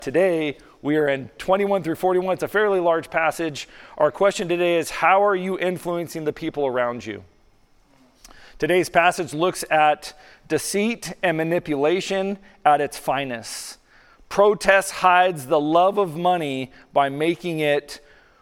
Today, we are in 21 through 41. It's a fairly large passage. Our question today is, how are you influencing the people around you? Today's passage looks at deceit and manipulation at its finest. Protest hides the love of money by making it,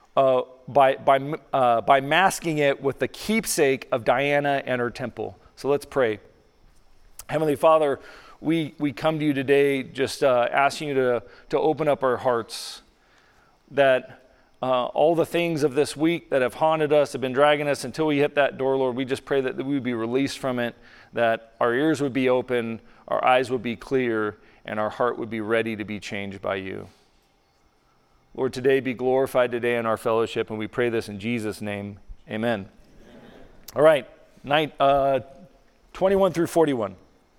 by masking it with the keepsake of Diana and her temple. So let's pray. Heavenly Father, we come to you today just asking you to open up our hearts, that all the things of this week that have haunted us, have been dragging us until we hit that door, Lord, we just pray that we would be released from it, that our ears would be open, our eyes would be clear, and our heart would be ready to be changed by you. Lord, today be glorified today in our fellowship, and we pray this in Jesus' name. Amen. All right, 21 through 41.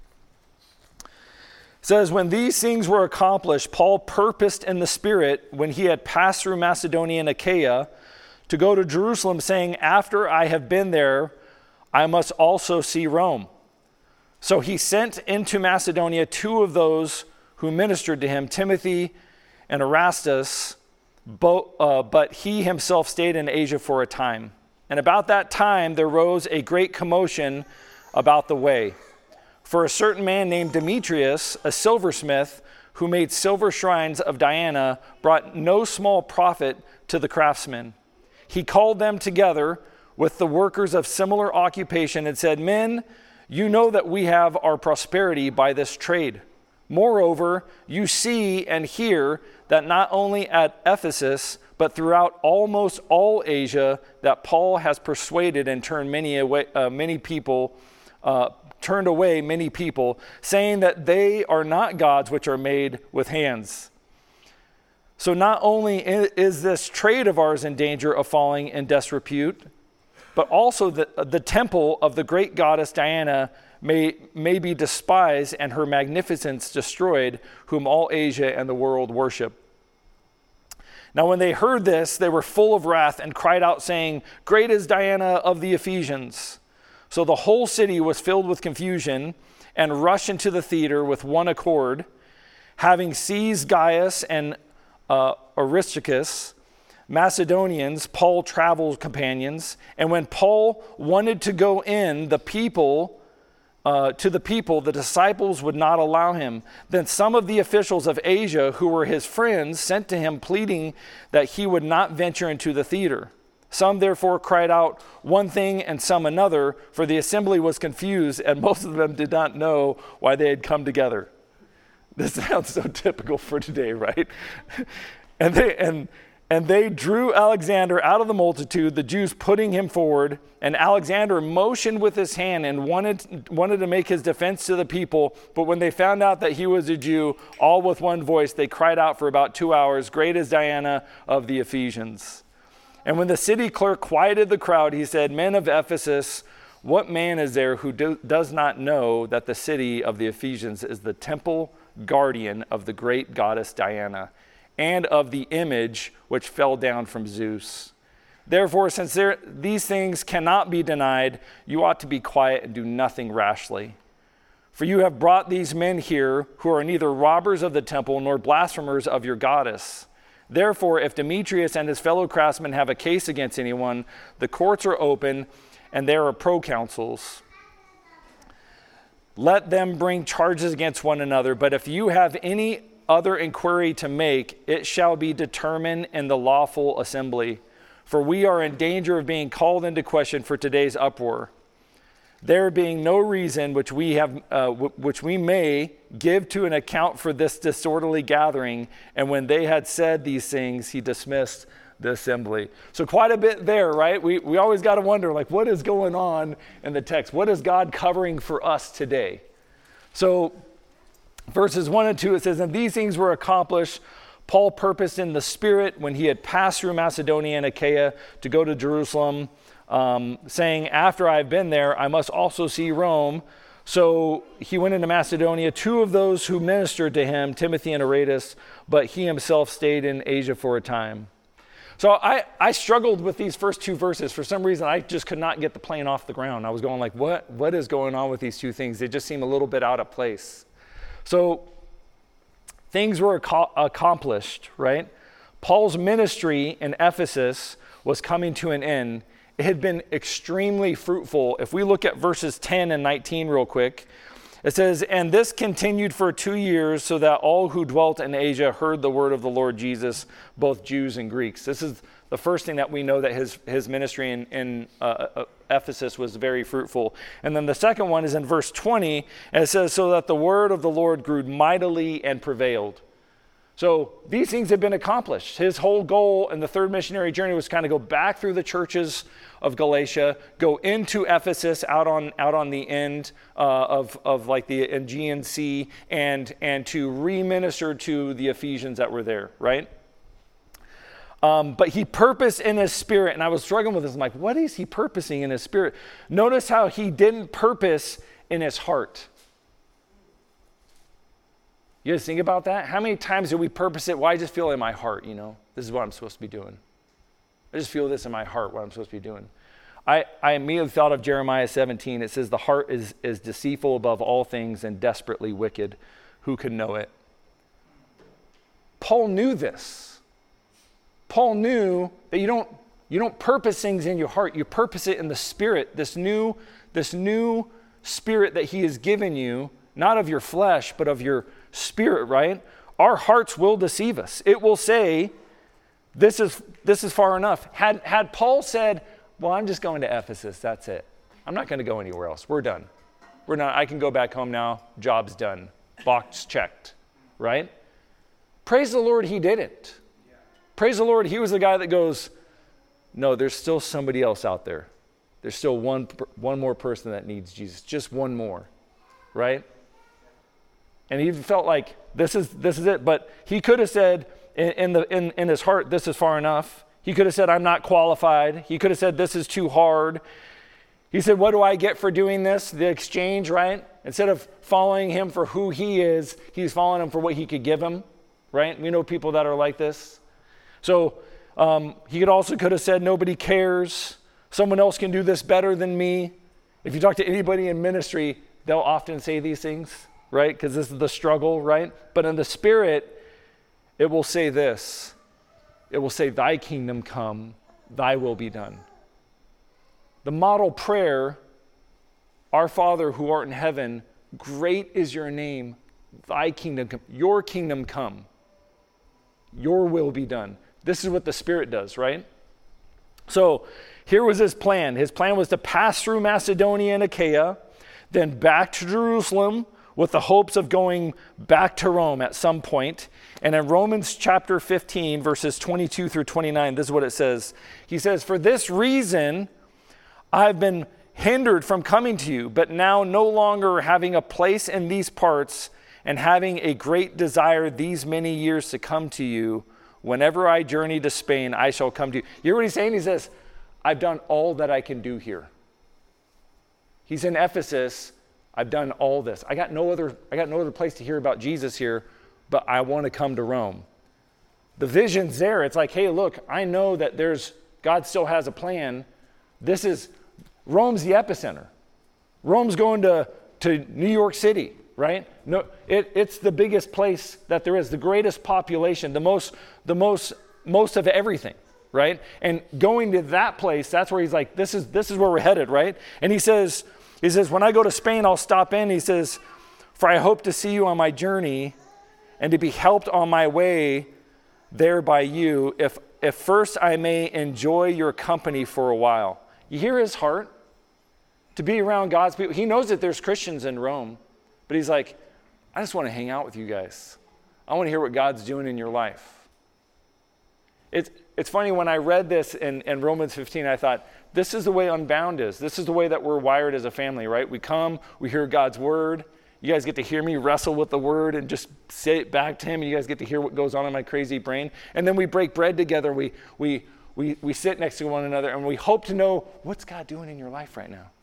It says, when these things were accomplished, Paul purposed in the Spirit, when he had passed through Macedonia and Achaia, to go to Jerusalem, saying, after I have been there, I must also see Rome. So he sent into Macedonia two of those who ministered to him, Timothy and Erastus, but he himself stayed in Asia for a time. And about that time there rose a great commotion about the way. For a certain man named Demetrius, a silversmith, who made silver shrines of Diana, brought no small profit to the craftsmen. He called them together with the workers of similar occupation and said, men, you know that we have our prosperity by this trade. Moreover, you see and hear that not only at Ephesus, but throughout almost all Asia, that Paul has persuaded and turned turned away many people, saying that they are not gods which are made with hands. So not only is this trade of ours in danger of falling in disrepute, but also the temple of the great goddess Diana may be despised and her magnificence destroyed, whom all Asia and the world worship. Now when they heard this, they were full of wrath and cried out, saying, great is Diana of the Ephesians. So the whole city was filled with confusion and rushed into the theater with one accord. Having seized Gaius and Aristarchus, Macedonians, Paul's travel companions, and when Paul wanted to go in, the disciples would not allow him. Then some of the officials of Asia, who were his friends, sent to him pleading that he would not venture into the theater. Some therefore cried out one thing and some another, for the assembly was confused, and most of them did not know why they had come together. This sounds so typical for today, right? And they drew Alexander out of the multitude, the Jews putting him forward, and Alexander motioned with his hand and wanted to make his defense to the people. But when they found out that he was a Jew, all with one voice, they cried out for about 2 hours, great is Diana of the Ephesians. And when the city clerk quieted the crowd, he said, men of Ephesus, what man is there who does not know that the city of the Ephesians is the temple guardian of the great goddess Diana, and of the image which fell down from Zeus? Therefore, since these things cannot be denied, you ought to be quiet and do nothing rashly. For you have brought these men here who are neither robbers of the temple nor blasphemers of your goddess. Therefore, if Demetrius and his fellow craftsmen have a case against anyone, the courts are open and there are proconsuls. Let them bring charges against one another, but if you have any other inquiry to make, it shall be determined in the lawful assembly. For we are in danger of being called into question for today's uproar. There being no reason which we may give to an account for this disorderly gathering. And when they had said these things, he dismissed the assembly. So quite a bit there, right? We always got to wonder, like, what is going on in the text? What is God covering for us today? So verses 1 and 2, it says, and these things were accomplished. Paul purposed in the Spirit, when he had passed through Macedonia and Achaia, to go to Jerusalem, saying, after I've been there, I must also see Rome. So he went into Macedonia. Two of those who ministered to him, Timothy and Erastus, but he himself stayed in Asia for a time. So I struggled with these first two verses. For some reason, I just could not get the plane off the ground. I was going like, what is going on with these two things? They just seem a little bit out of place. So Things were accomplished, right? Paul's ministry in Ephesus was coming to an end. It had been extremely fruitful. If we look at verses 10 and 19 real quick, it says, "And this continued for 2 years, so that all who dwelt in Asia heard the word of the Lord Jesus, both Jews and Greeks." This is the first thing that we know, that his ministry in Ephesus was very fruitful. And then the second one is in verse 20, and it says, "So that the word of the Lord grew mightily and prevailed." So these things have been accomplished. His whole goal in the third missionary journey was kind of go back through the churches of Galatia, go into Ephesus out on the end of like the Aegean Sea, and to re-minister to the Ephesians that were there, right? But he purposed in his spirit, and I was struggling with this. I'm like, what is he purposing in his spirit? Notice how he didn't purpose in his heart. You guys think about that? How many times do we purpose it? Well, I just feel in my heart, this is what I'm supposed to be doing. I just feel this in my heart, what I'm supposed to be doing. I immediately thought of Jeremiah 17. It says, "The heart is deceitful above all things and desperately wicked. Who can know it?" Paul knew this. Paul knew that you don't purpose things in your heart. You purpose it in the Spirit, this new spirit that he has given you, not of your flesh, but of your spirit, right? Our hearts will deceive us. It will say, this is far enough. Had Paul said, "Well, I'm just going to Ephesus, that's it. I'm not going to go anywhere else. We're done. I can go back home now. Job's done. Box checked," right? Praise the Lord, he didn't. Praise the Lord, he was the guy that goes, "No, there's still somebody else out there. There's still one more person that needs Jesus. Just one more," right? And he felt like this is it. But he could have said in his heart, "This is far enough." He could have said, "I'm not qualified." He could have said, "This is too hard." He said, "What do I get for doing this?" The exchange, right? Instead of following him for who he is, he's following him for what he could give him, right? We know people that are like this. So he could have said, "Nobody cares. Someone else can do this better than me." If you talk to anybody in ministry, they'll often say these things, right? Because this is the struggle, right? But in the Spirit, it will say this. It will say, "Thy kingdom come, thy will be done." The model prayer, "Our Father who art in heaven, great is your name, thy kingdom come." Your kingdom come. Your will be done. This is what the Spirit does, right? So here was his plan. His plan was to pass through Macedonia and Achaia, then back to Jerusalem, with the hopes of going back to Rome at some point. And in Romans chapter 15, verses 22 through 29, this is what it says. He says, "For this reason, I've been hindered from coming to you, but now no longer having a place in these parts and having a great desire these many years to come to you, whenever I journey to Spain, I shall come to you." You hear what he's saying? He says, "I've done all that I can do here." He's in Ephesus. I've done all this. I got no other place to hear about Jesus here, but I want to come to Rome. The vision's there. It's like, hey, look, I know that God still has a plan. Rome's the epicenter. Rome's going to New York City, right? No, it's the biggest place that there is, the greatest population, the most of everything, right? And going to that place, that's where he's like, this is where we're headed, right? And he says, "When I go to Spain, I'll stop in." He says, "For I hope to see you on my journey and to be helped on my way there by you, if first I may enjoy your company for a while." You hear his heart? To be around God's people. He knows that there's Christians in Rome, but he's like, "I just want to hang out with you guys. I want to hear what God's doing in your life." It's funny, when I read this in Romans 15, I thought, this is the way Unbound is. This is the way that we're wired as a family, right? We come, we hear God's word. You guys get to hear me wrestle with the word and just say it back to him. And you guys get to hear what goes on in my crazy brain. And then we break bread together. We sit next to one another, and we hope to know, what's God doing in your life right now?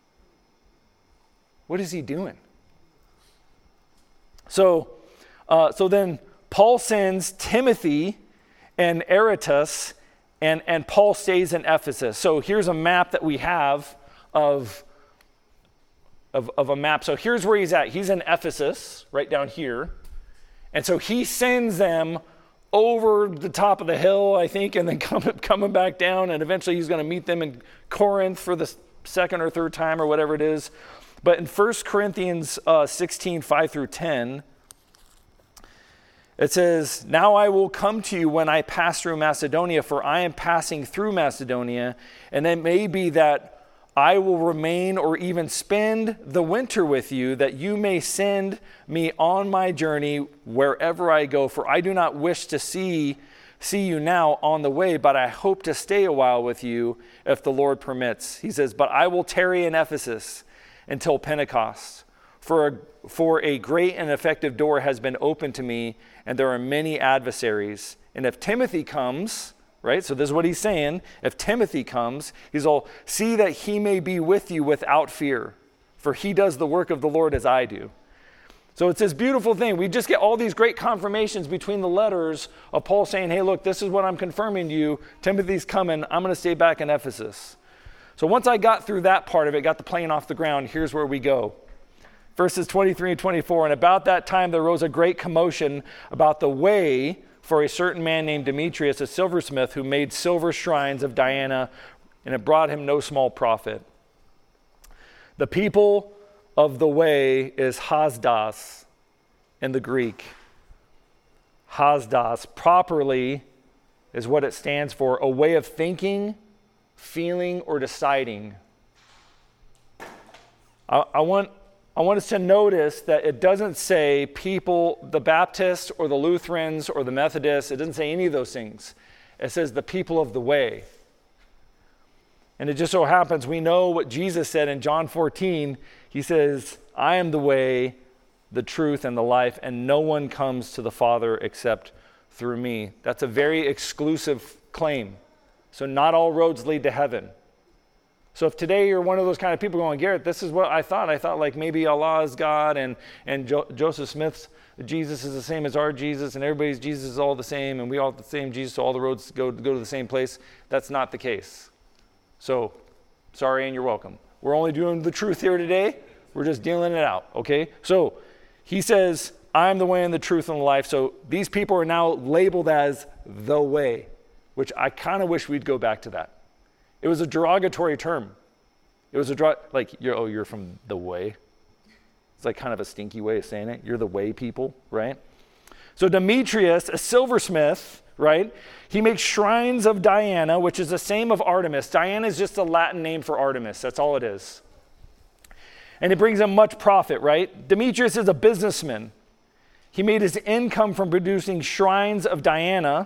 What is he doing? So then Paul sends Timothy and Aristarchus, and Paul stays in Ephesus. So here's a map that we have of a map. So here's where he's at. He's in Ephesus, right down here. And so he sends them over the top of the hill, I think, and then coming back down, and eventually he's going to meet them in Corinth for the second or third time or whatever it is. But in 1 Corinthians 16, 5 through 10, it says, "Now I will come to you when I pass through Macedonia, for I am passing through Macedonia, and it may be that I will remain or even spend the winter with you, that you may send me on my journey wherever I go. For I do not wish to see you now on the way, but I hope to stay a while with you if the Lord permits." He says, "But I will tarry in Ephesus until Pentecost. For a great and effective door has been opened to me, and there are many adversaries. And if Timothy comes," right? So this is what he's saying. If Timothy comes, he's all, "see that he may be with you without fear, for he does the work of the Lord as I do." So it's this beautiful thing. We just get all these great confirmations between the letters of Paul saying, "Hey, look, this is what I'm confirming to you. Timothy's coming. I'm going to stay back in Ephesus." So once I got through that part of it, got the plane off the ground, here's where we go. Verses 23 and 24, "And about that time there rose a great commotion about the way for a certain man named Demetrius, a silversmith, who made silver shrines of Diana, and it brought him no small profit." The people of the way is Hasdas in the Greek. Hasdas properly is what it stands for, a way of thinking, feeling, or deciding. I want us to notice that it doesn't say people, the Baptists or the Lutherans or the Methodists. It doesn't say any of those things. It says the people of the way. And it just so happens we know what Jesus said in John 14. He says, "I am the way, the truth, and the life, and no one comes to the Father except through me." That's a very exclusive claim. So not all roads lead to heaven. So if today you're one of those kind of people going, "Garrett, this is what I thought. I thought like maybe Allah is God and Joseph Smith's Jesus is the same as our Jesus, and everybody's Jesus is all the same, and we all have the same Jesus, so all the roads go to the same place." That's not the case. So sorry and you're welcome. We're only doing the truth here today. We're just dealing it out, okay? So he says, "I'm the way and the truth and the life." So these people are now labeled as the way, which I kind of wish we'd go back to that. It was a derogatory term. It was you're from the way. It's like kind of a stinky way of saying it. You're the way people, right? So Demetrius, a silversmith, right? He makes shrines of Diana, which is the same of Artemis. Diana is just a Latin name for Artemis. That's all it is. And it brings him much profit, right? Demetrius is a businessman. He made his income from producing shrines of Diana.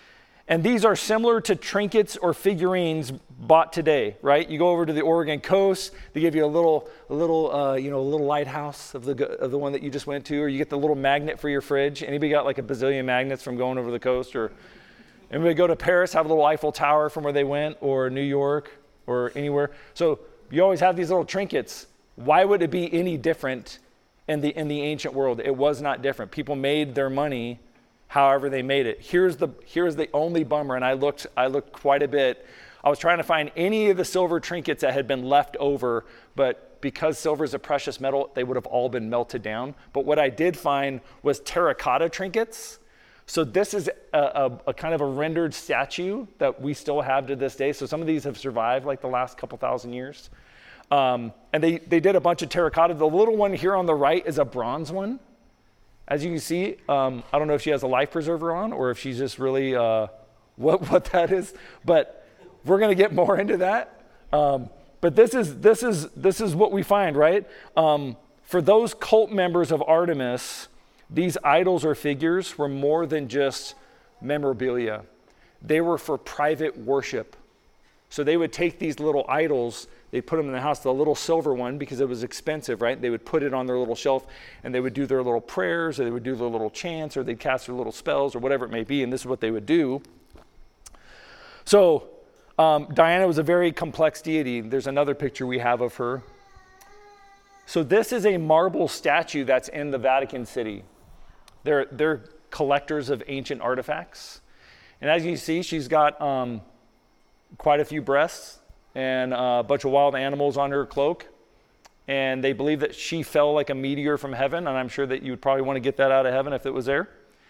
And these are similar to trinkets or figurines bought today, right? You go over to the Oregon coast, they give you a little lighthouse of the one that you just went to, or you get the little magnet for your fridge. Anybody got like a bazillion magnets from going over the coast? Or anybody go to Paris, have a little Eiffel Tower from where they went, or New York, or anywhere? So you always have these little trinkets. Why would it be any different in the ancient world? It was not different. People made their money however they made it. Here's the only bummer, and I looked quite a bit. I was trying to find any of the silver trinkets that had been left over, but because silver is a precious metal, they would have all been melted down. But what I did find was terracotta trinkets. So this is a kind of a rendered statue that we still have to this day. So some of these have survived like the last couple thousand years. And they did a bunch of terracotta. The little one here on the right is a bronze one. As you can see, I don't know if she has a life preserver on or if she's just really what that is, but we're going to get more into that. But this is what we find, right? For those cult members of Artemis, these idols or figures were more than just memorabilia. They were for private worship. So they would take these little idols, they'd put them in the house, the little silver one, because it was expensive, right? They would put it on their little shelf, and they would do their little prayers, or they would do their little chants, or they'd cast their little spells, or whatever it may be, and this is what they would do. So Diana was a very complex deity. There's another picture we have of her. So this is a marble statue that's in the Vatican City. They're collectors of ancient artifacts. And as you see, she's got quite a few breasts and a bunch of wild animals on her cloak. and they believe that she fell like a meteor from heaven, and I'm sure that you would probably want to get that out of heaven if it was there.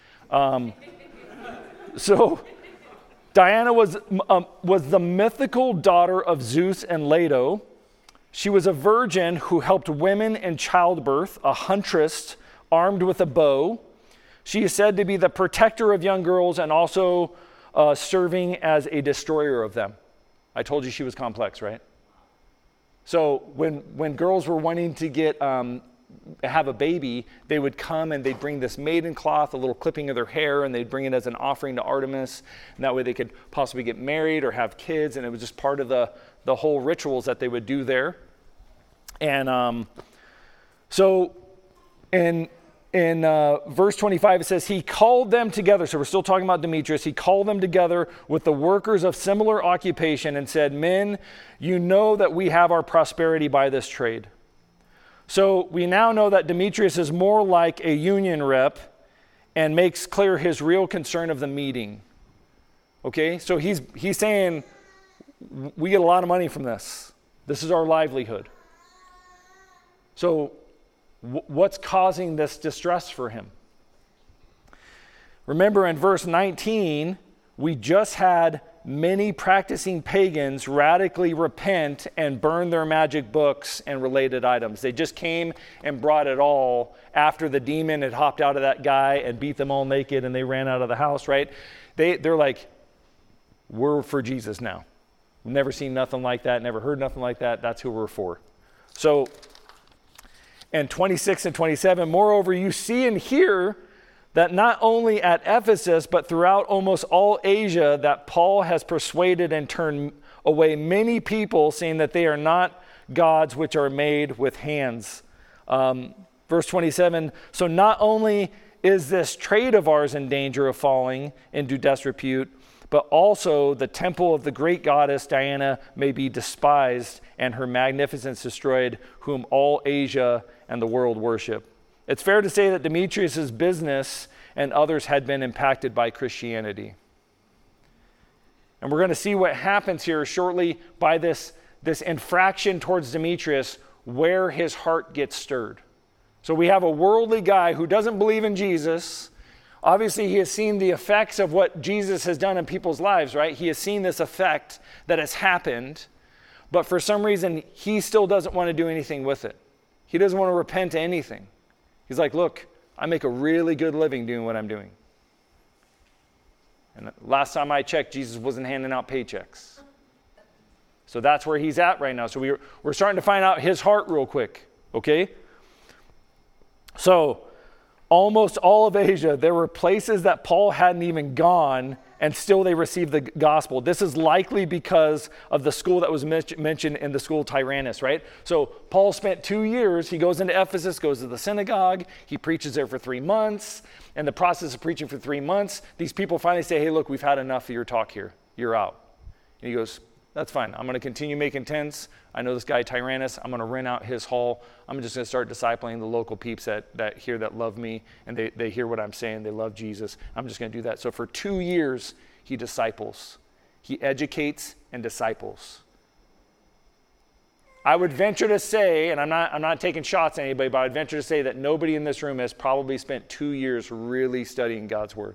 So Diana was the mythical daughter of Zeus and Leto. She was a virgin who helped women in childbirth, a huntress armed with a bow. She is said to be the protector of young girls and also serving as a destroyer of them. I told you she was complex, right? So when girls were wanting to have a baby, they would come and they'd bring this maiden cloth, a little clipping of their hair, and they'd bring it as an offering to Artemis. And that way they could possibly get married or have kids, and it was just part of the whole rituals that they would do there. And so in verse 25, it says, he called them together. So we're still talking about Demetrius. He called them together with the workers of similar occupation and said, men, you know that we have our prosperity by this trade. So we now know that Demetrius is more like a union rep and makes clear his real concern of the meeting. Okay, so he's saying, we get a lot of money from this. This is our livelihood. So what's causing this distress for him? Remember in verse 19, we just had many practicing pagans radically repent and burn their magic books and related items. They just came and brought it all after the demon had hopped out of that guy and beat them all naked and they ran out of the house, right? They're like, we're for Jesus now. Never seen nothing like that, never heard nothing like that. That's who we're for. So, and 26 and 27, moreover, you see and hear that not only at Ephesus, but throughout almost all Asia, that Paul has persuaded and turned away many people, saying that they are not gods which are made with hands. Verse 27, so not only is this trade of ours in danger of falling into disrepute, but also the temple of the great goddess Diana may be despised and her magnificence destroyed, whom all Asia and the world worship. It's fair to say that Demetrius' business and others had been impacted by Christianity. And we're going to see what happens here shortly by this infraction towards Demetrius, where his heart gets stirred. So we have a worldly guy who doesn't believe in Jesus. Obviously, he has seen the effects of what Jesus has done in people's lives, right? He has seen this effect that has happened, but for some reason, he still doesn't want to do anything with it. He doesn't want to repent to anything. He's like, look, I make a really good living doing what I'm doing. And last time I checked, Jesus wasn't handing out paychecks. So that's where he's at right now. So we're starting to find out his heart real quick, okay? So almost all of Asia, there were places that Paul hadn't even gone, and still they received the gospel. This is likely because of the school that was mentioned in the school Tyrannus, right? So Paul spent 2 years. He goes into Ephesus, goes to the synagogue. He preaches there for 3 months. And the process of preaching for 3 months, these people finally say, hey, look, we've had enough of your talk here. You're out. And he goes, that's fine. I'm going to continue making tents. I know this guy Tyrannus. I'm going to rent out his hall. I'm just going to start discipling the local peeps that hear that love me, and they hear what I'm saying. They love Jesus. I'm just going to do that. So for 2 years, he disciples. He educates and disciples. I would venture to say, and I'm not taking shots at anybody, but I would venture to say that nobody in this room has probably spent 2 years really studying God's word.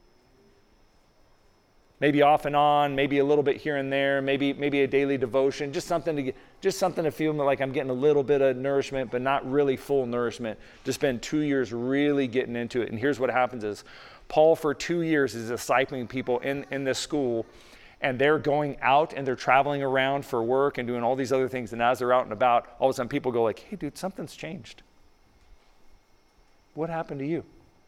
Maybe off and on, maybe a little bit here and there, maybe a daily devotion, just something to feel like I'm getting a little bit of nourishment, but not really full nourishment. To spend 2 years really getting into it. And here's what happens is, Paul for 2 years is discipling people in this school, and they're going out and they're traveling around for work and doing all these other things. And as they're out and about, all of a sudden people go like, hey dude, something's changed. What happened to you?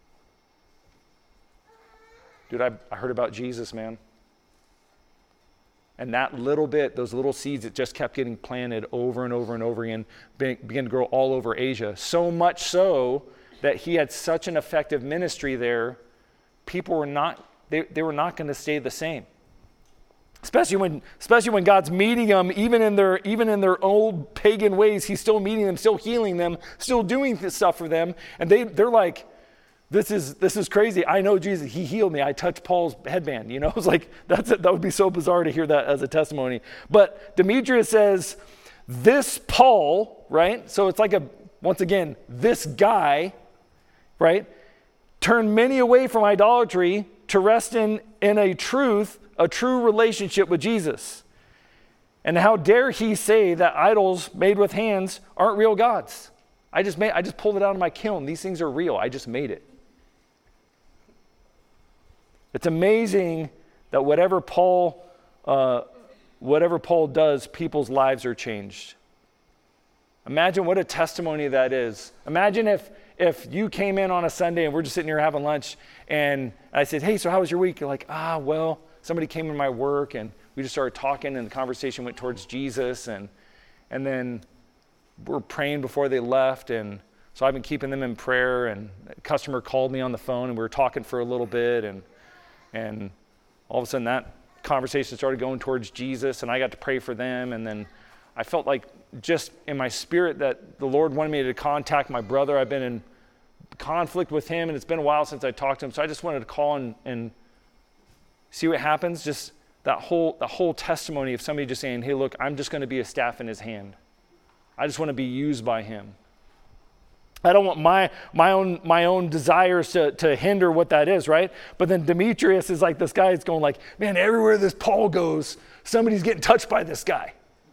Dude, I heard about Jesus, man. And that little bit, those little seeds that just kept getting planted over and over and over again, began to grow all over Asia. So much so that he had such an effective ministry there, people were not, they were not going to stay the same. Especially when God's meeting them, even in their old pagan ways, he's still meeting them, still healing them, still doing this stuff for them. And they're like, This is crazy. I know Jesus. He healed me. I touched Paul's headband. You know, it's like that would be so bizarre to hear that as a testimony. But Demetrius says, this Paul right? So it's like once again, this guy, right, turned many away from idolatry to rest in a true relationship with Jesus. And how dare he say that idols made with hands aren't real gods? I just pulled it out of my kiln. These things are real. I just made it. It's amazing that whatever Paul does, people's lives are changed. Imagine what a testimony that is. Imagine if you came in on a Sunday and we're just sitting here having lunch and I said, hey, so how was your week? You're like, well, somebody came in my work and we just started talking and the conversation went towards Jesus and then we're praying before they left, and so I've been keeping them in prayer, and a customer called me on the phone and we were talking for a little bit and all of a sudden that conversation started going towards Jesus and I got to pray for them, and then I felt like just in my spirit that the Lord wanted me to contact my brother. I've been in conflict with him and it's been a while since I talked to him, so I just wanted to call and see what happens. Just that whole testimony of somebody just saying, hey, look, I'm just going to be a staff in his hand. I just want to be used by him. I don't want my own desires to hinder what that is, right? But then Demetrius is like this guy is going like, man, everywhere this Paul goes, somebody's getting touched by this guy.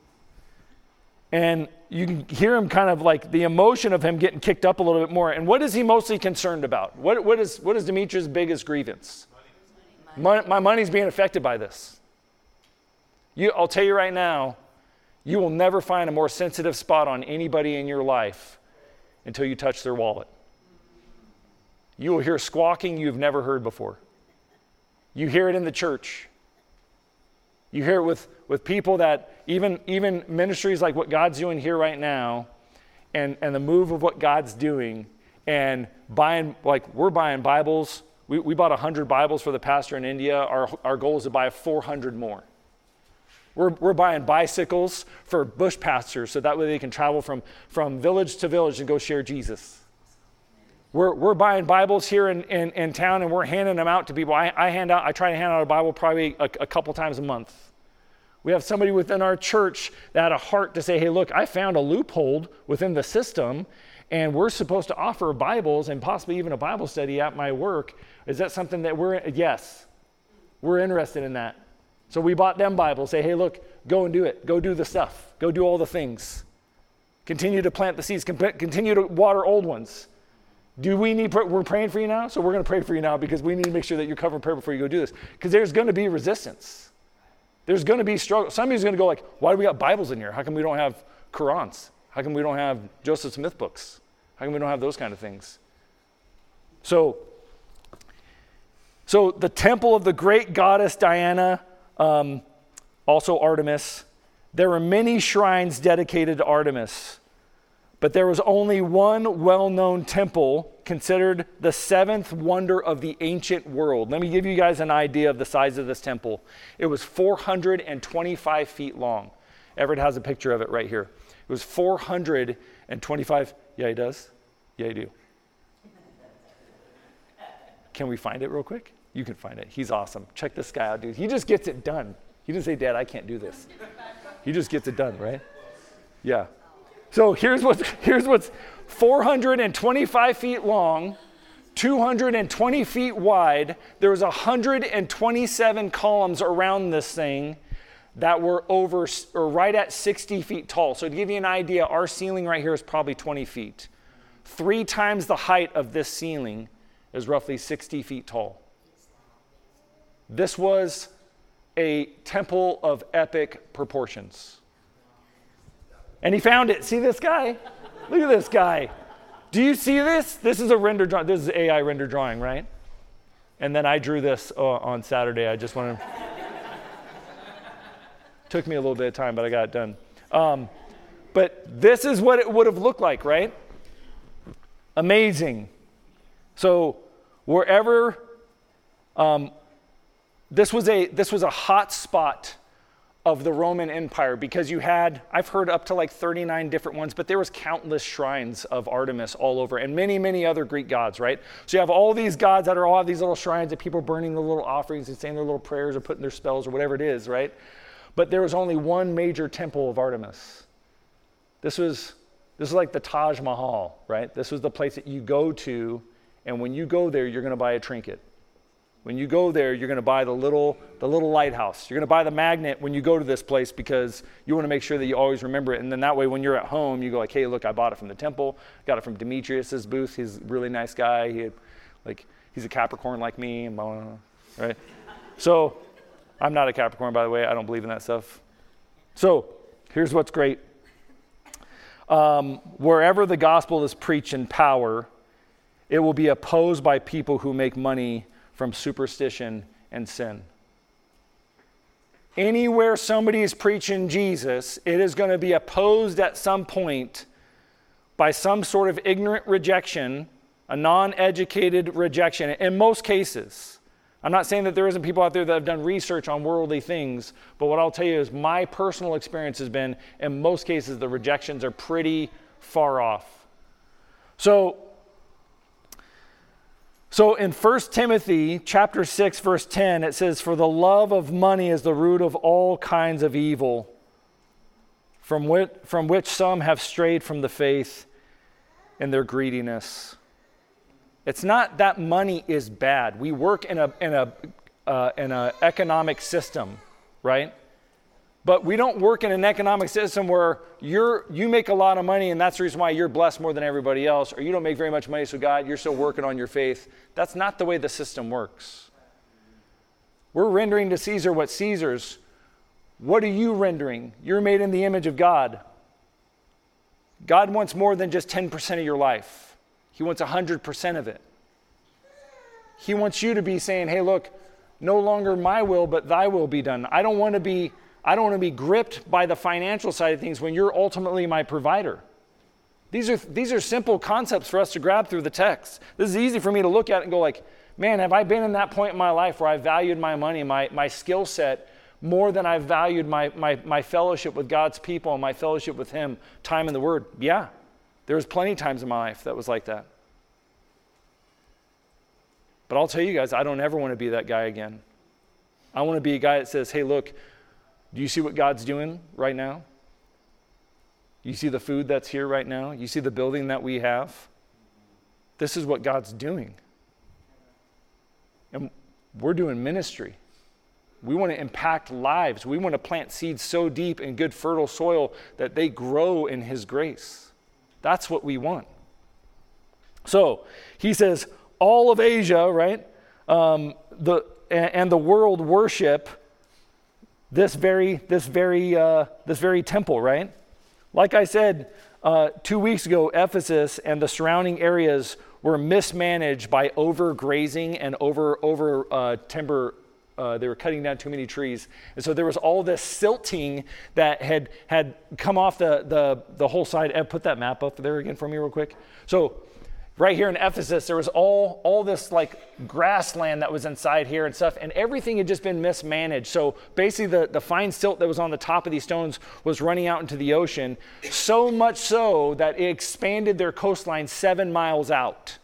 And you can hear him kind of like the emotion of him getting kicked up a little bit more. And what is he mostly concerned about? What is Demetrius' biggest grievance? My money's being affected by this. I'll tell you right now, you will never find a more sensitive spot on anybody in your life until you touch their wallet. You will hear squawking you've never heard before. You hear it in the church. You hear it with people that even ministries like what God's doing here right now and the move of what God's doing and we're buying Bibles. We bought 100 Bibles for the pastor in India. Our goal is to buy 400 more. We're buying bicycles for bush pastors so that way they can travel from village to village and go share Jesus. We're buying Bibles here in town and we're handing them out to people. I try to hand out a Bible probably a couple times a month. We have somebody within our church that had a heart to say, hey, look, I found a loophole within the system and we're supposed to offer Bibles and possibly even a Bible study at my work. Is that something that yes, we're interested in that. So we bought them Bibles, say, hey, look, go and do it. Go do the stuff. Go do all the things. Continue to plant the seeds. Continue to water old ones. We're praying for you now, so we're going to pray for you now because we need to make sure that you're covered in prayer before you go do this. Because there's going to be resistance. There's going to be struggle. Somebody's going to go like, why do we got Bibles in here? How come we don't have Qurans? How come we don't have Joseph Smith books? How come we don't have those kind of things? So the temple of the great goddess Diana, also Artemis, there were many shrines dedicated to Artemis, but there was only one well-known temple considered the seventh wonder of the ancient world. Let me give you guys an idea of the size of this temple. It was 425 feet long. Everett has a picture of it right here. It was 425. Yeah, he does? Yeah, I do. Can we find it real quick? You can find it. He's awesome. Check this guy out, dude. He just gets it done. He didn't say, Dad, I can't do this. He just gets it done, right? Yeah. So here's what's 425 feet long, 220 feet wide. There was 127 columns around this thing that were right at 60 feet tall. So to give you an idea, our ceiling right here is probably 20 feet. 3 times the height of this ceiling is roughly 60 feet tall. This was a temple of epic proportions. And he found it. See this guy? Look at this guy. Do you see this? This is a render drawing. This is AI render drawing, right? And then I drew this on Saturday. I just wanted took me a little bit of time, but I got it done. But this is what it would have looked like, right? Amazing. So wherever this was a hot spot of the Roman Empire because you had, I've heard up to like 39 different ones, but there was countless shrines of Artemis all over and many, many other Greek gods, right? So you have all these gods that are all have these little shrines that people are burning the little offerings and saying their little prayers or putting their spells or whatever it is, right? But there was only one major temple of Artemis. This was This is like the Taj Mahal, right? This was the place that you go to, and when you go there, you're going to buy a trinket. When you go there, you're going to buy the little lighthouse. You're going to buy the magnet when you go to this place because you want to make sure that you always remember it. And then that way, when you're at home, you go like, hey, look, I bought it from the temple. Got it from Demetrius's booth. He's a really nice guy. He's a Capricorn like me, and blah, blah, blah, right? So I'm not a Capricorn, by the way. I don't believe in that stuff. So here's what's great. Wherever the gospel is preached in power, it will be opposed by people who make money from superstition and sin. Anywhere somebody is preaching Jesus, it is going to be opposed at some point by some sort of ignorant rejection, a non-educated rejection. In most cases, I'm not saying that there isn't people out there that have done research on worldly things, but what I'll tell you is my personal experience has been, in most cases, the rejections are pretty far off. So in 1 Timothy chapter 6, verse 10, it says, "For the love of money is the root of all kinds of evil, from which some have strayed from the faith in their greediness." It's not that money is bad. We work in a economic system, right? But we don't work in an economic system where you make a lot of money and that's the reason why you're blessed more than everybody else, or you don't make very much money, so God, you're still working on your faith. That's not the way the system works. We're rendering to Caesar what's Caesar's. What are you rendering? You're made in the image of God. God wants more than just 10% of your life. He wants 100% of it. He wants you to be saying, hey, look, no longer my will, but thy will be done. I don't want to be gripped by the financial side of things when you're ultimately my provider. These are simple concepts for us to grab through the text. This is easy for me to look at and go like, man, have I been in that point in my life where I valued my money, my skill set more than I valued my fellowship with God's people and my fellowship with him, time in the Word? Yeah, there was plenty of times in my life that was like that. But I'll tell you guys, I don't ever want to be that guy again. I want to be a guy that says, hey, look, do you see what God's doing right now? You see the food that's here right now? You see the building that we have? This is what God's doing. And we're doing ministry. We want to impact lives. We want to plant seeds so deep in good fertile soil that they grow in his grace. That's what we want. So he says, all of Asia, right? And the world worship this very temple, right? Like I said 2 weeks ago, Ephesus and the surrounding areas were mismanaged by overgrazing and over timber. They were cutting down too many trees, and so there was all this silting that had come off the whole side. Ed, put that map up there again for me real quick. So right here in Ephesus, there was all this like grassland that was inside here and stuff, and everything had just been mismanaged. So basically the fine silt that was on the top of these stones was running out into the ocean, so much so that it expanded their coastline 7 miles out.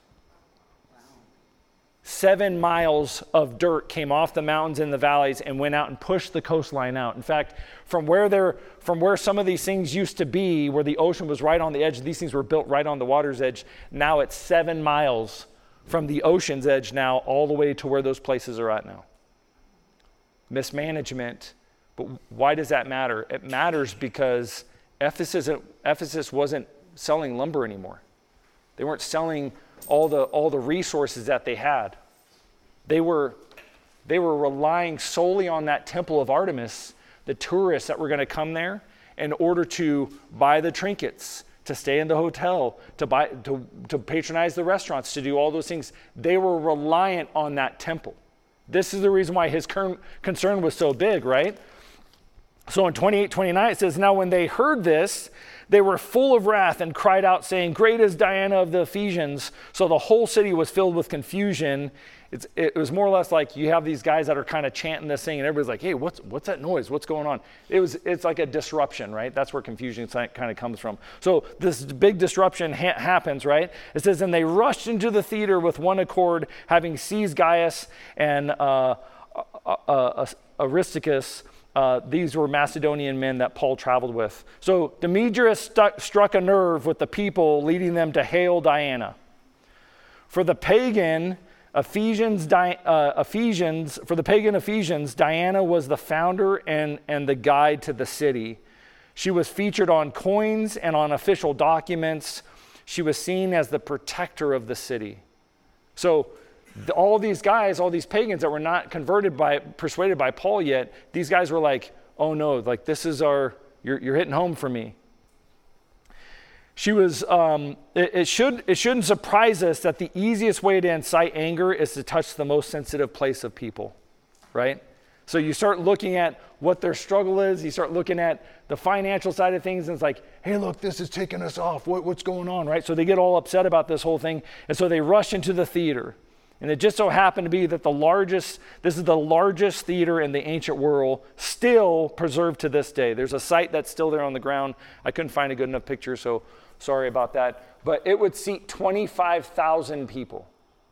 7 miles of dirt came off the mountains and the valleys and went out and pushed the coastline out. In fact, from where some of these things used to be, where the ocean was right on the edge, these things were built right on the water's edge. Now it's 7 miles from the ocean's edge now all the way to where those places are at now. Mismanagement. But why does that matter? It matters because Ephesus wasn't selling lumber anymore. They weren't selling all the resources that they had. They were relying solely on that temple of Artemis, the tourists that were going to come there, in order to buy the trinkets, to stay in the hotel, to patronize the restaurants, to do all those things. They were reliant on that temple. This is the reason why his concern was so big, right? So in 28-29 it says, now when they heard this, they were full of wrath and cried out, saying, great is Diana of the Ephesians. So the whole city was filled with confusion. It was more or less like you have these guys that are kind of chanting this thing, and everybody's like, hey, what's that noise? What's going on? It's like a disruption, right? That's where confusion kind of comes from. So this big disruption happens, right? It says, and they rushed into the theater with one accord, having seized Gaius and Aristarchus, these were Macedonian men that Paul traveled with. So Demetrius struck a nerve with the people, leading them to hail Diana. For the pagan Ephesians, Diana was the founder and the guide to the city. She was featured on coins and on official documents. She was seen as the protector of the city. So all these guys, all these pagans that were not persuaded by Paul yet, these guys were like, oh no, like this is you're hitting home for me. She was, it shouldn't surprise us that the easiest way to incite anger is to touch the most sensitive place of people, right? So you start looking at what their struggle is, you start looking at the financial side of things, and it's like, hey, look, this is taking us off. What's going on, right? So they get all upset about this whole thing, and so they rush into the theater. And it just so happened to be that this is the largest theater in the ancient world, still preserved to this day. There's a site that's still there on the ground. I couldn't find a good enough picture, so sorry about that. But it would seat 25,000 people.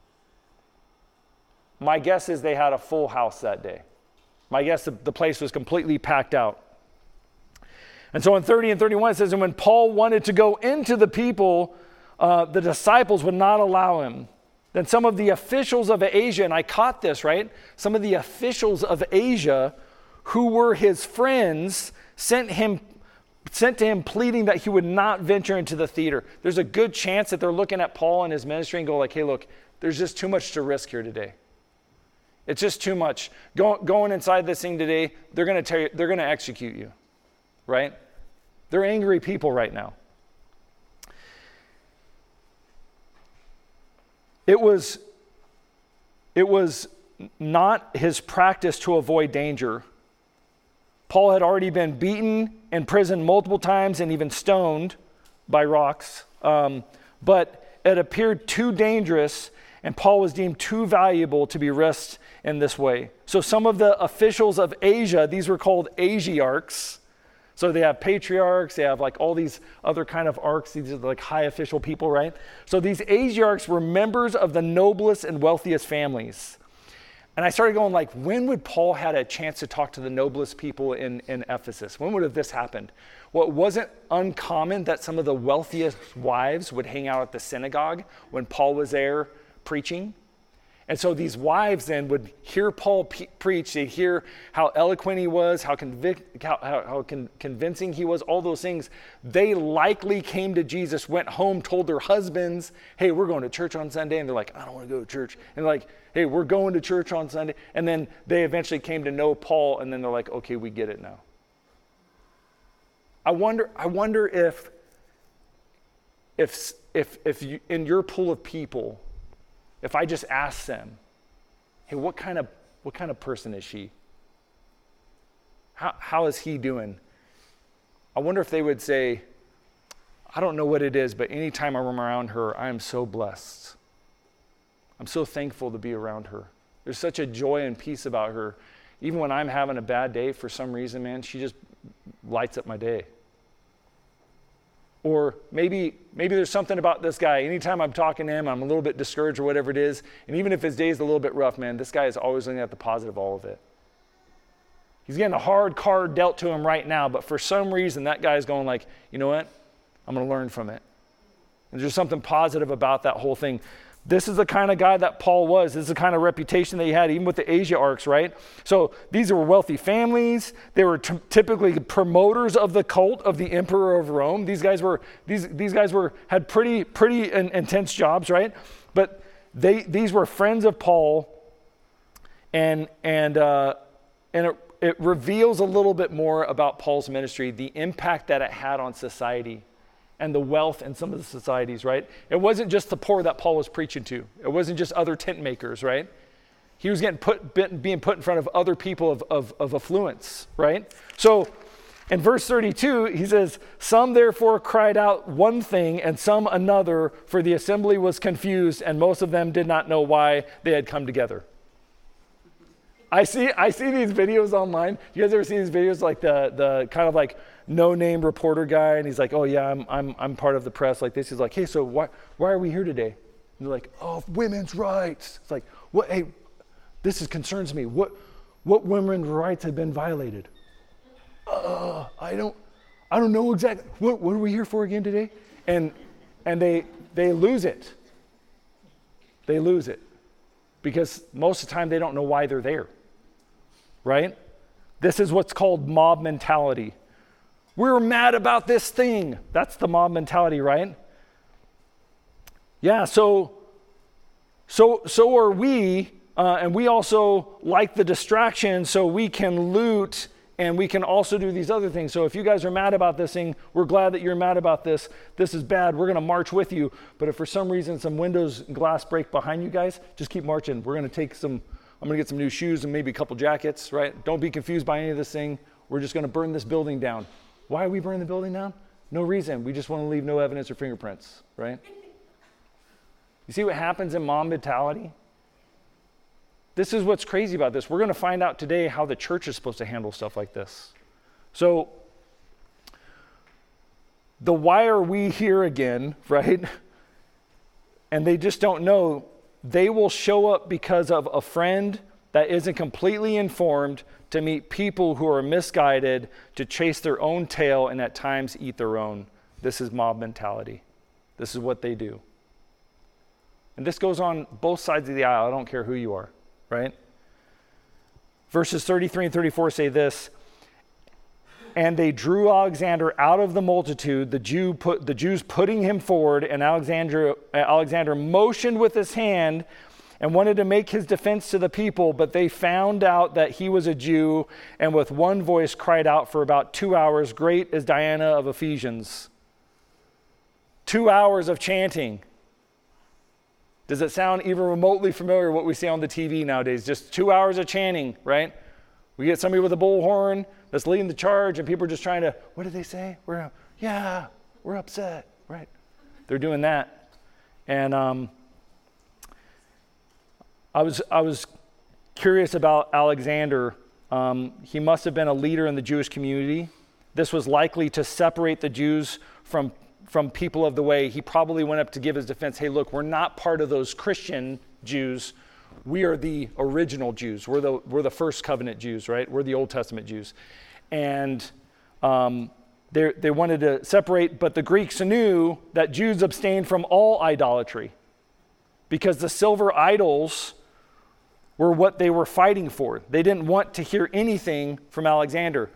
My guess is they had a full house that day. My guess the place was completely packed out. And so in 30 and 31 it says, and when Paul wanted to go into the people, the disciples would not allow him. Then some of the officials of Asia, and I caught this, right? Some of the officials of Asia who were his friends sent to him pleading that he would not venture into the theater. There's a good chance that they're looking at Paul and his ministry and go like, hey, look, there's just too much to risk here today. It's just too much. Going inside this thing today, they're going to execute you, right? They're angry people right now. It was not his practice to avoid danger. Paul had already been beaten, imprisoned multiple times, and even stoned by rocks. But it appeared too dangerous, and Paul was deemed too valuable to be risked in this way. So some of the officials of Asia, these were called Asiarchs. So they have patriarchs, they have like all these other kind of arcs, these are like high official people, right? So these Asiarchs were members of the noblest and wealthiest families. And I started going like, when would Paul had a chance to talk to the noblest people in Ephesus? When would have this happened? Well, it wasn't uncommon that some of the wealthiest wives would hang out at the synagogue when Paul was there preaching. And so these wives then would hear Paul preach. They'd hear how eloquent he was, how convincing he was, all those things. They likely came to Jesus, went home, told their husbands, hey, we're going to church on Sunday. And they're like, I don't want to go to church. And they're like, hey, we're going to church on Sunday. And then they eventually came to know Paul, and then they're like, okay, we get it now. I wonder if you, in your pool of people, if I just ask them, hey, what kind of person is she? How is he doing? I wonder if they would say, I don't know what it is, but anytime I'm around her, I am so blessed. I'm so thankful to be around her. There's such a joy and peace about her. Even when I'm having a bad day for some reason, man, she just lights up my day. Or maybe there's something about this guy. Anytime I'm talking to him, I'm a little bit discouraged or whatever it is. And even if his day is a little bit rough, man, this guy is always looking at the positive all of it. He's getting a hard card dealt to him right now, but for some reason that guy's going like, you know what? I'm going to learn from it. And there's something positive about that whole thing. This is the kind of guy that Paul was. This is the kind of reputation that he had, even with the Asiarchs, right? So these were wealthy families. They were typically promoters of the cult of the emperor of Rome. These guys had pretty intense jobs, right? But these were friends of Paul, and it reveals a little bit more about Paul's ministry, the impact that it had on society and the wealth in some of the societies, right? It wasn't just the poor that Paul was preaching to. It wasn't just other tent makers, right? He was being put in front of other people of affluence, right? So in verse 32, he says, some therefore cried out one thing and some another, for the assembly was confused and most of them did not know why they had come together. I see these videos online. You guys ever see these videos like the kind of like no-name reporter guy, and he's like, oh yeah, I'm part of the press like this. He's like, hey, so why are we here today? And they're like, oh, women's rights. It's like, what? Hey, this concerns me. What women's rights have been violated? I don't know exactly. What are we here for again today? And they lose it. They lose it. Because most of the time they don't know why they're there. Right? This is what's called mob mentality. We're mad about this thing. That's the mob mentality, right? Yeah, so are we, and we also like the distraction, so we can loot and we can also do these other things. So if you guys are mad about this thing, we're glad that you're mad about this. This is bad. We're going to march with you. But if for some reason some windows and glass break behind you guys, just keep marching. We're going to I'm going to get some new shoes and maybe a couple jackets, right? Don't be confused by any of this thing. We're just going to burn this building down. Why are we burning the building down? No reason. We just want to leave no evidence or fingerprints, right? You see what happens in mob mentality? This is what's crazy about this. We're going to find out today how the church is supposed to handle stuff like this. So, the why are we here again, right? And they just don't know. They will show up because of a friend that isn't completely informed, to meet people who are misguided, to chase their own tail, and at times eat their own. This is mob mentality. This is what they do. And this goes on both sides of the aisle. I don't care who you are, right? Verses 33 and 34 say this: and they drew Alexander out of the multitude, the Jews putting him forward, and Alexander motioned with his hand and wanted to make his defense to the people, but they found out that he was a Jew, and with one voice cried out for about 2 hours, "Great is Diana of Ephesians." 2 hours of chanting. Does it sound even remotely familiar what we see on the TV nowadays? Just 2 hours of chanting, right? We get somebody with a bullhorn that's leading the charge, and people are just trying to, what did they say? We're upset, right? They're doing that. And I was curious about Alexander. He must have been a leader in the Jewish community. This was likely to separate the Jews from people of the way. He probably went up to give his defense. Hey, look, we're not part of those Christian Jews. We are the original Jews. We're the first covenant Jews, right? We're the Old Testament Jews. And they wanted to separate, but the Greeks knew that Jews abstained from all idolatry because the silver idols were what they were fighting for. They didn't want to hear anything from Alexander.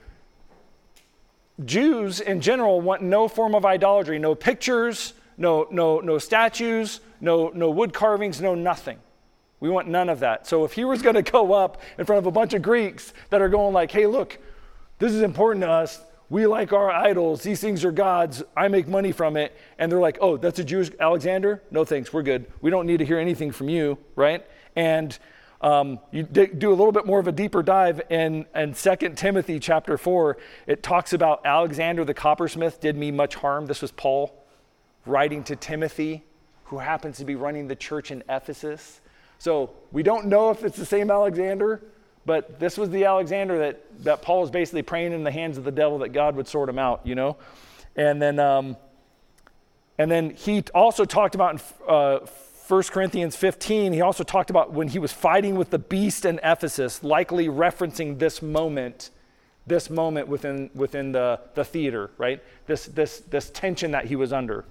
Jews in general want no form of idolatry, no pictures, no statues, no wood carvings, no nothing. We want none of that. So if he was going to go up in front of a bunch of Greeks that are going like, hey, look, this is important to us. We like our idols. These things are gods. I make money from it. And they're like, oh, that's a Jewish Alexander? No thanks, we're good. We don't need to hear anything from you, right? And you do a little bit more of a deeper dive in 2 Timothy chapter 4. It talks about Alexander the coppersmith did me much harm. This was Paul writing to Timothy, who happens to be running the church in Ephesus. So we don't know if it's the same Alexander, but this was the Alexander that Paul was basically praying in the hands of the devil that God would sort him out, you know? And then he also talked about in 1 Corinthians 15, he also talked about when he was fighting with the beast in Ephesus, likely referencing this moment within the theater, right? This tension that he was under.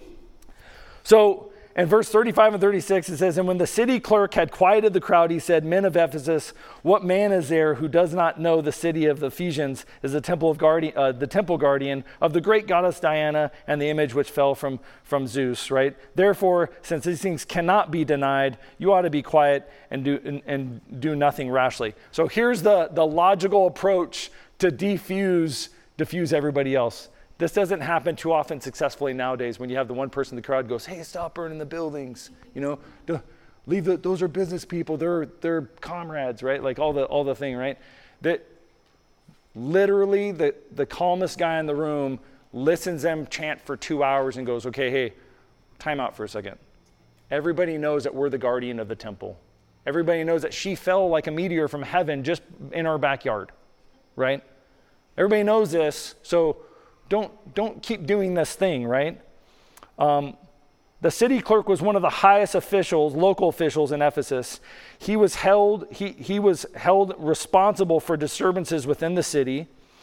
So in verse 35 and 36, it says, and when the city clerk had quieted the crowd, he said, men of Ephesus, what man is there who does not know the city of the Ephesians is the temple guardian of the great goddess Diana and the image which fell from Zeus, right? Therefore, since these things cannot be denied, you ought to be quiet and do nothing rashly. So here's the logical approach to diffuse everybody else. This doesn't happen too often successfully nowadays when you have the one person in the crowd goes, hey, stop burning the buildings. You know, those are business people. They're comrades, right? Like all the thing, right? That literally the calmest guy in the room listens them chant for 2 hours and goes, okay, hey, time out for a second. Everybody knows that we're the guardian of the temple. Everybody knows that she fell like a meteor from heaven just in our backyard, right? Everybody knows this, so don't keep doing this thing, right? The city clerk was one of the highest officials, local officials in Ephesus. He was held responsible for disturbances within the city.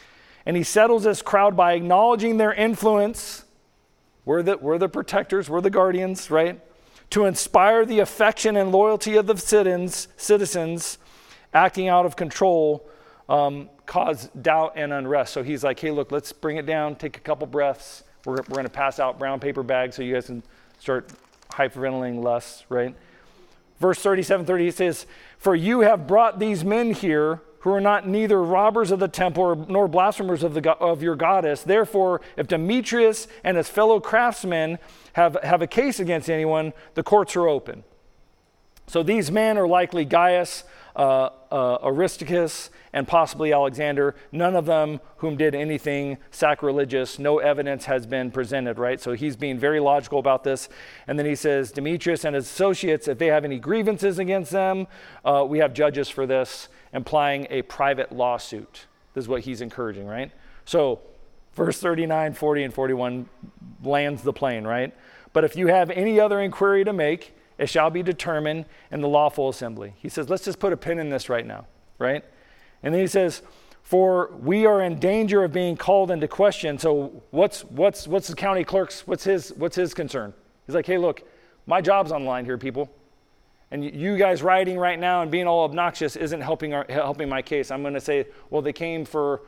And he settles this crowd by acknowledging their influence. We're the protectors, we're the guardians, right? To inspire the affection and loyalty of the citizens acting out of control cause doubt and unrest. So he's like, hey, look, let's bring it down, take a couple breaths. We're going to pass out brown paper bags so you guys can start hyperventilating less, right? Verse 37-30, he says, for you have brought these men here who are not neither robbers of the temple nor blasphemers of your goddess. Therefore, if Demetrius and his fellow craftsmen have a case against anyone, the courts are open. So these men are likely Gaius, Aristarchus, and possibly Alexander, none of them whom did anything sacrilegious. No evidence has been presented, right? So he's being very logical about this. And then he says, Demetrius and his associates, if they have any grievances against them, we have judges for this, implying a private lawsuit. This is what he's encouraging, right? So verse 39, 40, and 41 lands the plane, right? But if you have any other inquiry to make, it shall be determined in the lawful assembly. He says, let's just put a pin in this right now, right? And then he says, for we are in danger of being called into question. So what's the county clerk's, what's his concern? He's like, hey, look, my job's on the line here, people. And you guys rioting right now and being all obnoxious isn't helping my case. I'm going to say, well, they came for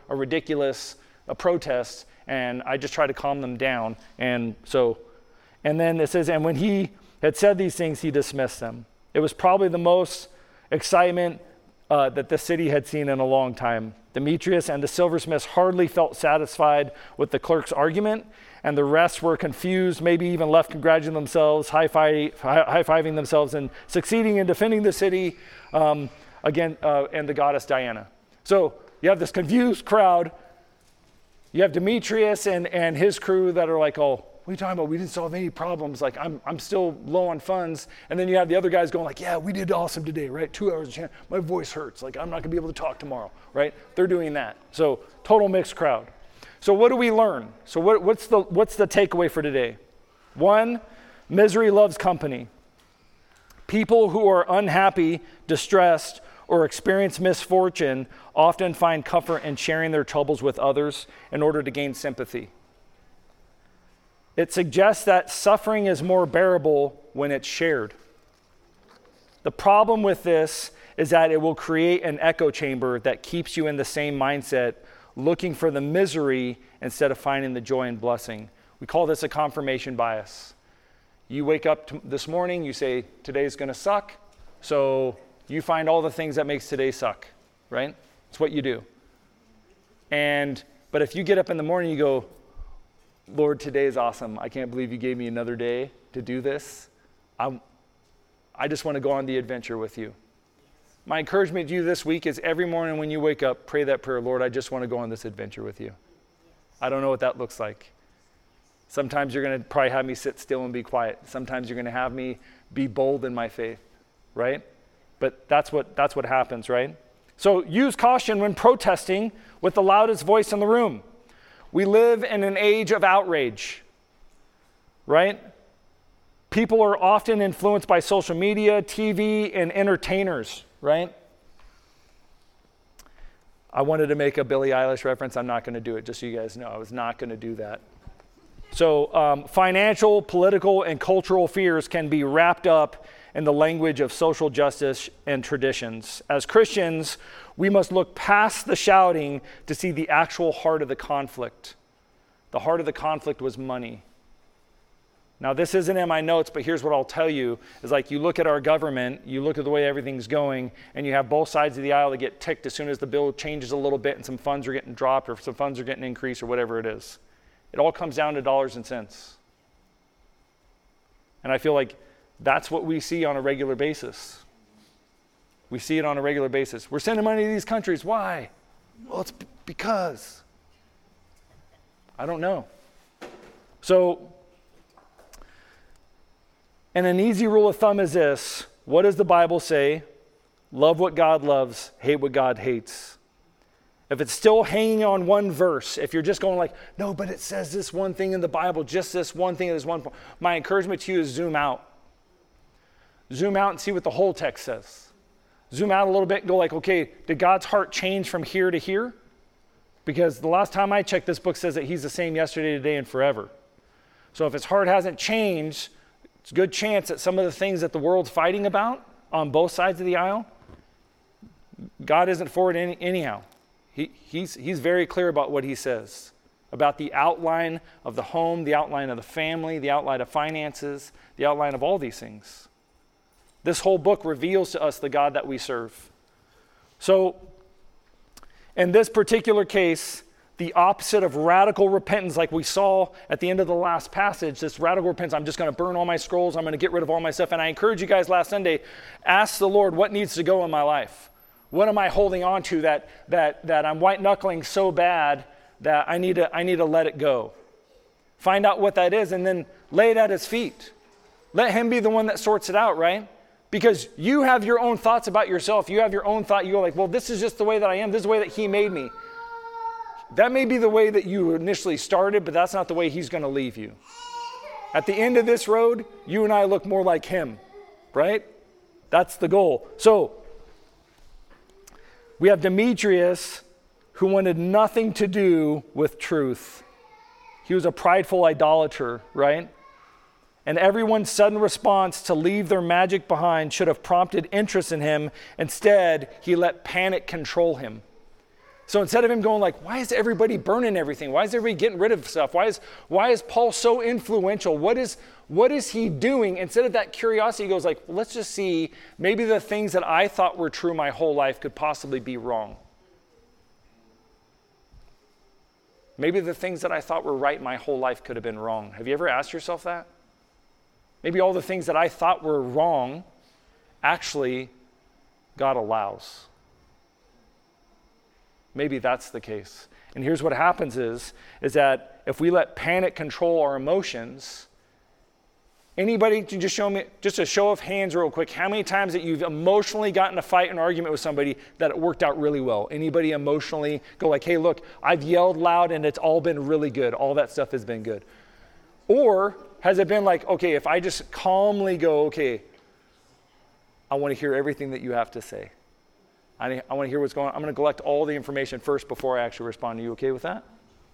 a protest, and I just tried to calm them down. And then it says, and when he had said these things, he dismissed them. It was probably the most excitement that the city had seen in a long time. Demetrius and the silversmiths hardly felt satisfied with the clerk's argument, and the rest were confused, maybe even left congratulating themselves, high-fiving themselves, and succeeding in defending the city and the goddess Diana. So you have this confused crowd. You have Demetrius and his crew that are like, oh, what are you talking about? We didn't solve any problems. Like, I'm still low on funds. And then you have the other guys going like, yeah, we did awesome today, right? 2 hours of chant. My voice hurts. Like, I'm not going to be able to talk tomorrow, right? They're doing that. So total mixed crowd. So what do we learn? So what's the takeaway for today? 1, misery loves company. People who are unhappy, distressed, or experience misfortune often find comfort in sharing their troubles with others in order to gain sympathy. It suggests that suffering is more bearable when it's shared. The problem with this is that it will create an echo chamber that keeps you in the same mindset, looking for the misery instead of finding the joy and blessing. We call this a confirmation bias. You wake up this morning, you say, today's going to suck, so you find all the things that makes today suck, right? It's what you do. But if you get up in the morning, you go, Lord, today is awesome. I can't believe you gave me another day to do this. I just want to go on the adventure with you. My encouragement to you this week is every morning when you wake up, pray that prayer, Lord, I just want to go on this adventure with you. I don't know what that looks like. Sometimes you're going to probably have me sit still and be quiet. Sometimes you're going to have me be bold in my faith, right? But that's what happens, right? So use caution when protesting with the loudest voice in the room. We live in an age of outrage, right? People are often influenced by social media, TV, and entertainers, right? I wanted to make a Billie Eilish reference. I'm not going to do it, just so you guys know. I was not going to do that. So financial, political, and cultural fears can be wrapped up in the language of social justice and traditions. As Christians, we must look past the shouting to see the actual heart of the conflict. The heart of the conflict was money. Now, this isn't in my notes, but here's what I'll tell you, is like you look at our government, you look at the way everything's going, and you have both sides of the aisle that get ticked as soon as the bill changes a little bit and some funds are getting dropped or some funds are getting increased or whatever it is. It all comes down to dollars and cents. And I feel like that's what we see on a regular basis. We see it on a regular basis. We're sending money to these countries. Why? Well, it's because. I don't know. So, and an easy rule of thumb is this. What does the Bible say? Love what God loves, hate what God hates. If it's still hanging on one verse, if you're just going like, no, but it says this one thing in the Bible, just this one thing, this one point. My encouragement to you is zoom out. Zoom out and see what the whole text says. Zoom out a little bit and go like, okay, did God's heart change from here to here? Because the last time I checked, this book says that he's the same yesterday, today, and forever. So if his heart hasn't changed, it's a good chance that some of the things that the world's fighting about on both sides of the aisle, God isn't for it anyhow. He's very clear about what he says, about the outline of the home, the outline of the family, the outline of finances, the outline of all these things. This whole book reveals to us the God that we serve. So, in this particular case, the opposite of radical repentance, like we saw at the end of the last passage, this radical repentance, I'm just going to burn all my scrolls, I'm going to get rid of all my stuff. And I encourage you guys last Sunday, ask the Lord, what needs to go in my life? What am I holding on to that I'm white-knuckling so bad that I need to let it go? Find out what that is and then lay it at his feet. Let him be the one that sorts it out, right? Because you have your own thoughts about yourself. You have your own thought. You go like, well, this is just the way that I am. This is the way that he made me. That may be the way that you initially started, but that's not the way he's going to leave you. At the end of this road, you and I look more like him, right? That's the goal. So, we have Demetrius, who wanted nothing to do with truth. He was a prideful idolater, right? And everyone's sudden response to leave their magic behind should have prompted interest in him. Instead, he let panic control him. So instead of him going like, why is everybody burning everything? Why is everybody getting rid of stuff? Why is Paul so influential? What is he doing? Instead of that curiosity, he goes like, well, let's just see, maybe the things that I thought were true my whole life could possibly be wrong. Maybe the things that I thought were right my whole life could have been wrong. Have you ever asked yourself that? Maybe all the things that I thought were wrong, actually, God allows. Maybe that's the case. And here's what happens is that if we let panic control our emotions, anybody can just show me, just a show of hands real quick, how many times that you've emotionally gotten in a fight, an argument with somebody that it worked out really well? Anybody emotionally go like, hey, look, I've yelled loud and it's all been really good. All that stuff has been good. Or has it been like, okay, if I just calmly go, okay, I want to hear everything that you have to say. I want to hear what's going on. I'm going to collect all the information first before I actually respond. Are you okay with that?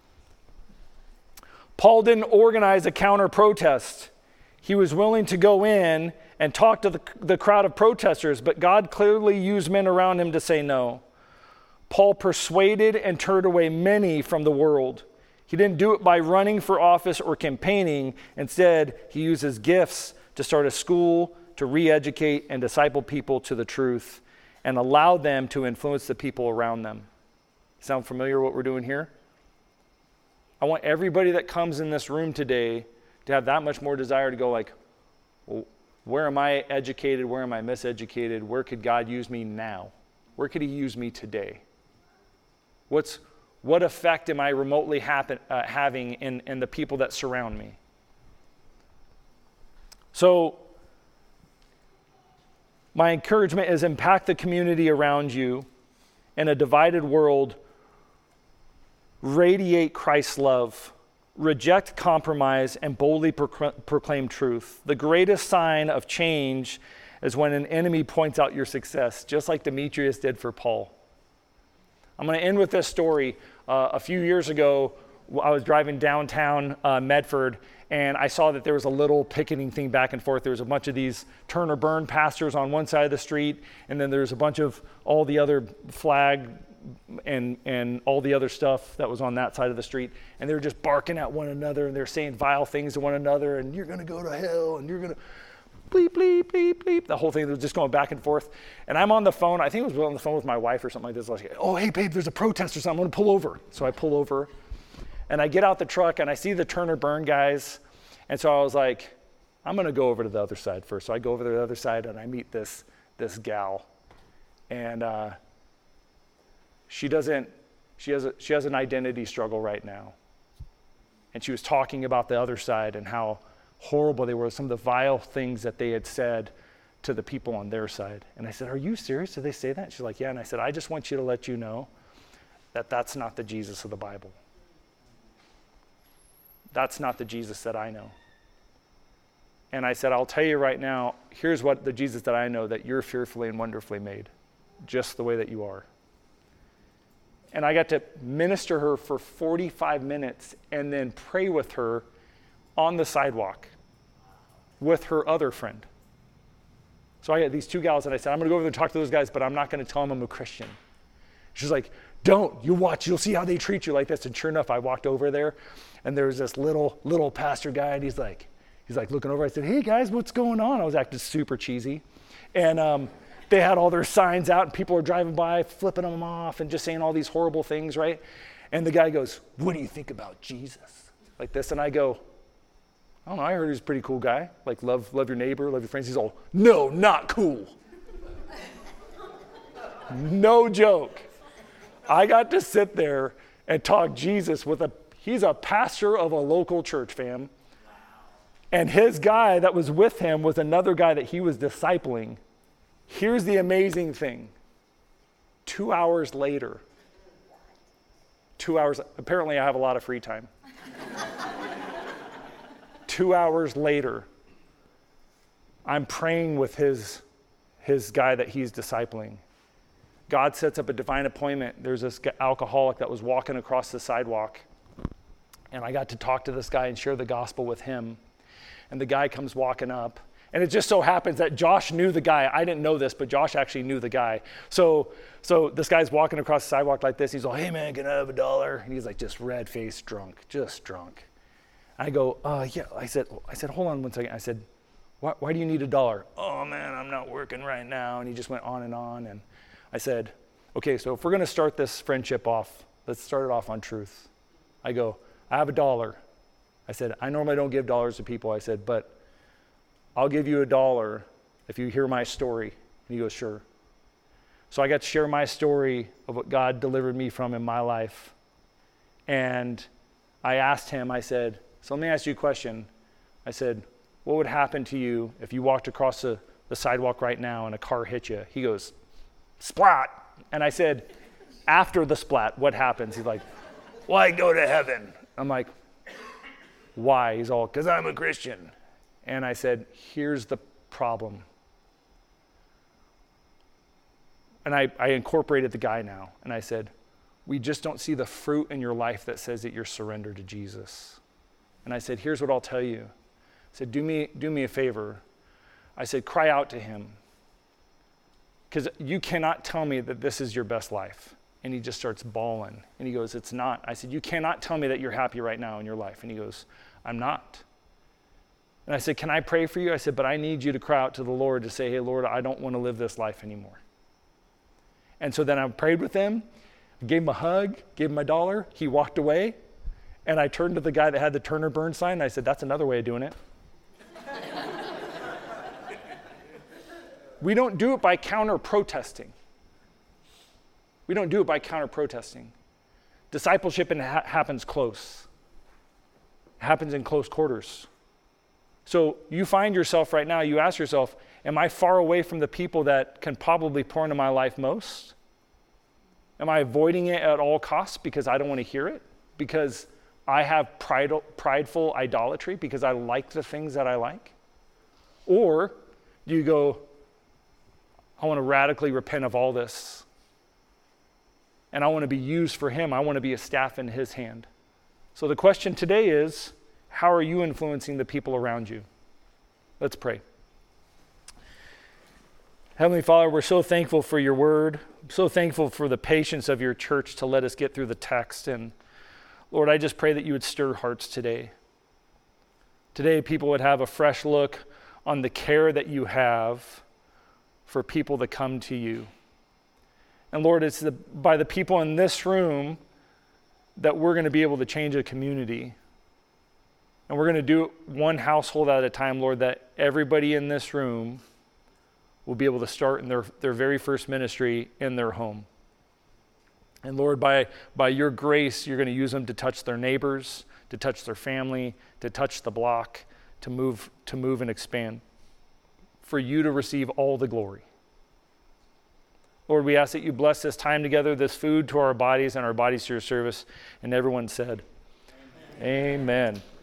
Paul didn't organize a counter protest. He was willing to go in and talk to the crowd of protesters, but God clearly used men around him to say no. Paul persuaded and turned away many from the world. He didn't do it by running for office or campaigning. Instead, he used his gifts to start a school, to re-educate and disciple people to the truth, and allow them to influence the people around them. Sound familiar what we're doing here? I want everybody that comes in this room today to have that much more desire to go like, well, where am I educated? Where am I miseducated? Where could God use me now? Where could he use me today? What effect am I remotely having in the people that surround me? So, my encouragement is impact the community around you. In a divided world, radiate Christ's love. Reject compromise and boldly proclaim truth. The greatest sign of change is when an enemy points out your success, just like Demetrius did for Paul. I'm going to end with this story. A few years ago, I was driving downtown Medford, and I saw that there was a little picketing thing back and forth. There was a bunch of these turn or burn pastors on one side of the street, and then there's a bunch of all the other flag and all the other stuff that was on that side of the street. And they were just barking at one another, and they're saying vile things to one another, and you're going to go to hell, and you're going to bleep, bleep, bleep, bleep. The whole thing was just going back and forth. And I'm on the phone. I think I was on the phone with my wife or something like this. I was like, oh, hey, babe, there's a protest or something. I'm going to pull over. So I pull over. And I get out the truck, and I see the turn or burn guys. And so I was like, I'm going to go over to the other side first. So I go over to the other side, and I meet this gal. And she has an identity struggle right now. And she was talking about the other side and how horrible they were, some of the vile things that they had said to the people on their side. And I said, are you serious? Did they say that? She's like, yeah. And I said, I just want you to let you know that that's not the Jesus of the Bible. That's not the Jesus that I know. And I said, I'll tell you right now, here's what the Jesus that I know, that you're fearfully and wonderfully made, just the way that you are. And I got to minister her for 45 minutes and then pray with her on the sidewalk with her other friend. So I had these two gals, and I said, I'm going to go over there and talk to those guys, but I'm not going to tell them I'm a Christian. She's like, don't. You watch. You'll see how they treat you like this. And sure enough, I walked over there, and there was this little pastor guy, and he's like looking over. I said, hey, guys, what's going on? I was acting super cheesy. And they had all their signs out, and people are driving by, flipping them off, and just saying all these horrible things, right? And the guy goes, what do you think about Jesus? Like this. And I go, I don't know, I heard he was a pretty cool guy. Like, love your neighbor, love your friends. He's all, no, not cool. No joke. I got to sit there and talk Jesus he's a pastor of a local church, fam. And his guy that was with him was another guy that he was discipling. Here's the amazing thing. 2 hours later, apparently I have a lot of free time. 2 hours later, I'm praying with his guy that he's discipling. God sets up a divine appointment. There's this alcoholic that was walking across the sidewalk, and I got to talk to this guy and share the gospel with him. And the guy comes walking up, and it just so happens that Josh knew the guy. I didn't know this, but Josh actually knew the guy. So this guy's walking across the sidewalk like this. He's like, hey man, can I have $1? And he's like just red-faced, just drunk. I go, yeah. I said, hold on one second. I said, why do you need $1? Oh man, I'm not working right now. And he just went on. And I said, okay, so if we're gonna start this friendship off, let's start it off on truth. I go, I have $1. I said, I normally don't give dollars to people. I said, but I'll give you $1 if you hear my story. And he goes, sure. So I got to share my story of what God delivered me from in my life. And I asked him, I said, so let me ask you a question. I said, what would happen to you if you walked across the sidewalk right now and a car hit you? He goes, splat. And I said, after the splat, what happens? He's like, well, I go to heaven. I'm like, why? He's all, because I'm a Christian. And I said, here's the problem. And I incorporated the guy now. And I said, we just don't see the fruit in your life that says that you're surrendered to Jesus. And I said, here's what I'll tell you. I said, do me a favor. I said, cry out to him. Because you cannot tell me that this is your best life. And he just starts bawling. And he goes, it's not. I said, you cannot tell me that you're happy right now in your life. And he goes, I'm not. And I said, can I pray for you? I said, but I need you to cry out to the Lord to say, hey, Lord, I don't want to live this life anymore. And so then I prayed with him, gave him a hug, gave him $1. He walked away. And I turned to the guy that had the Turner Burn sign, and I said, that's another way of doing it. We don't do it by counter-protesting. We don't do it by counter-protesting. Discipleship happens close. It happens in close quarters. So you find yourself right now, you ask yourself, am I far away from the people that can probably pour into my life most? Am I avoiding it at all costs because I don't want to hear it? Because I have prideful idolatry because I like the things that I like? Or do you go, I want to radically repent of all this, and I want to be used for him. I want to be a staff in his hand. So the question today is, how are you influencing the people around you? Let's pray. Heavenly Father, we're so thankful for your word. I'm so thankful for the patience of your church to let us get through the text. And Lord, I just pray that you would stir hearts today. Today, people would have a fresh look on the care that you have for people that come to you. And Lord, it's by the people in this room that we're going to be able to change a community. And we're going to do it one household at a time, Lord, that everybody in this room will be able to start in their very first ministry in their home. And Lord, by your grace, you're going to use them to touch their neighbors, to touch their family, to touch the block, to move and expand, for you to receive all the glory. Lord, we ask that you bless this time together, this food to our bodies and our bodies to your service. And everyone said, Amen. Amen.